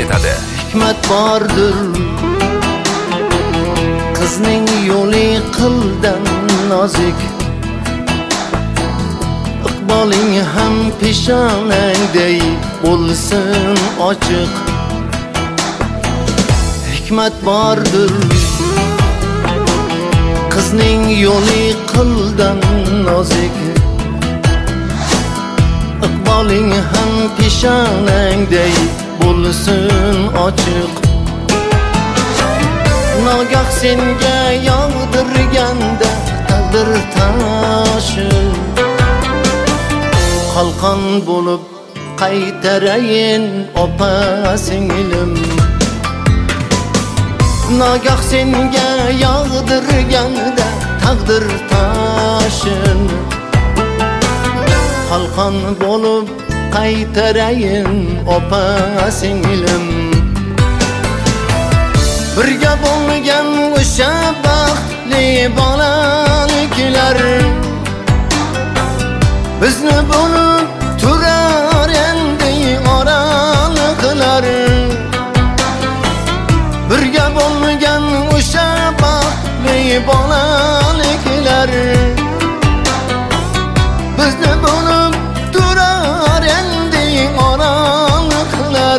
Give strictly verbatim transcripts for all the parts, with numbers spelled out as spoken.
etadi. Hikmat bordir qizning yo'li qildan nozik, iqboling ham peshonangday bo'lsin ochiq. Hikmat bordir qizning yo'li qildan nozik, iqboling ham peshonangday bo'lsin ochiq. Nogoh senga yog'dirganda taqdir toshi, qalqon bo'lib qaytarayin opa singlim. Nogoh senga yog'dirganda taqdir toshin, qalqon bo'lib qaytarayin opa singlim. Birga bo'lgan o'sha baxtli bolaliklar bizni bo'lib turar endi oraliqlar. Birga bo'lgan o'sha baxtli bolaliklar bizni bo'lib turar endi oraliqlar.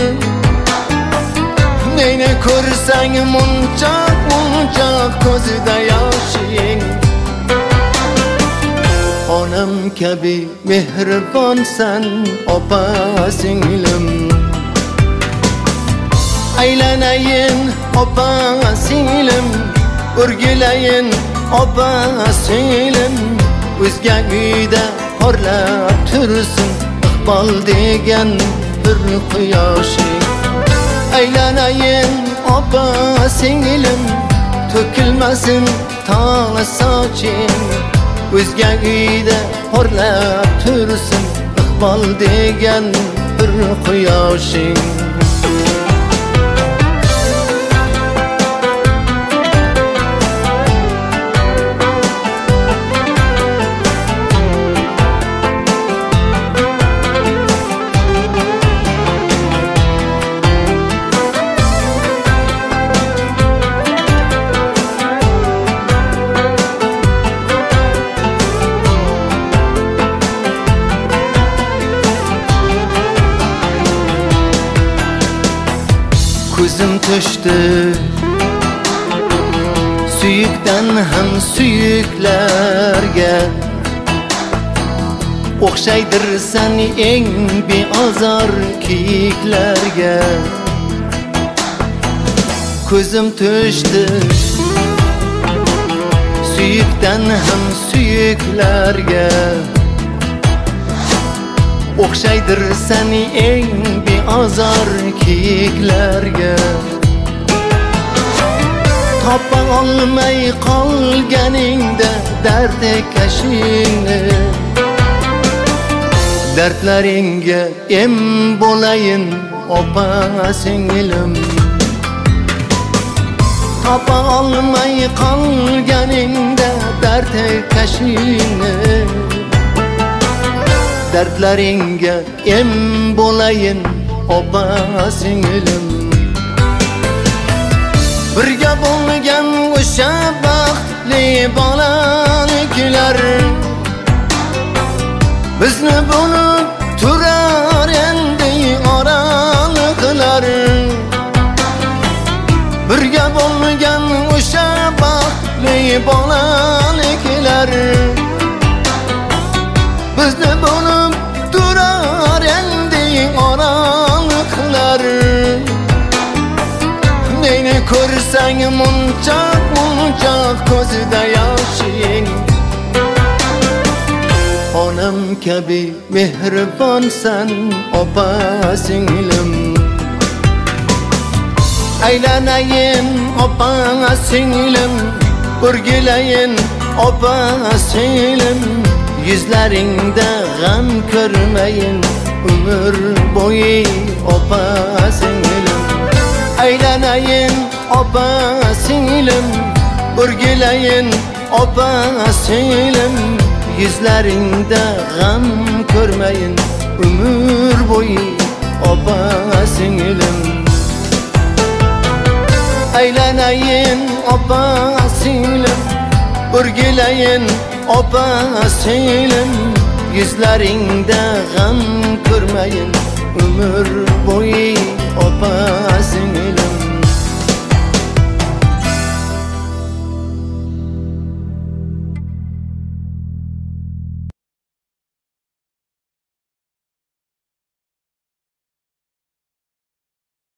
Meni ko'rsang munchoq munchoq ko'zida yoshing, onam kabi mehribonsan opa singlim. Aylanayin opa singlim, o'rgilayin opa singlim. O'zga uyda porlab tursin iqbol degan bir quyoshing. Aylanayin opa singlim, to'kilmasin tog' soching. O'zga uyda porlab tursin iqbol degan bir quyoshing. Ko'zim to'shdi suyukdan ham suyuklarga, o'xshaydirsan eng beozor kiyiklarga. Ko'zim to'shdi suyukdan ham suyuklarga, o'xshaydirsan eng beozor kiyiklarga. Topa olmay qolganingda dardi kashingni, dardlaringga em bo'layin opa singlim. Topa olmay qolganingda dardi kashingni, dardlaringga em bo'layin opa singlim. Birga bo'lgan o'sha baxtli bolaliklar bizni bo'lib turar endi oraliqlar. Birga bo'lgan o'sha baxtli bolaliklar bizni bo'lib turar endi oraliqlar. Meni ko'rsang munchoq munchoq ko'zida yoshing, onam kabi mehribonsan opa singlim. Aylanayin opa singlim, o'rgilayin opa singlim. Yuzlaringda g'am ko'rmayin umr bo'yi opa singlim. Aylanayin opa singlim, o'rgilayin opa singlim. Yuzlaringda g'am ko'rmayin umr bo'yi opa singlim. Eğleneyin opa singlim, urgileyin opa singlim. Yüzlerinde gam görmeyin ömür boyu opa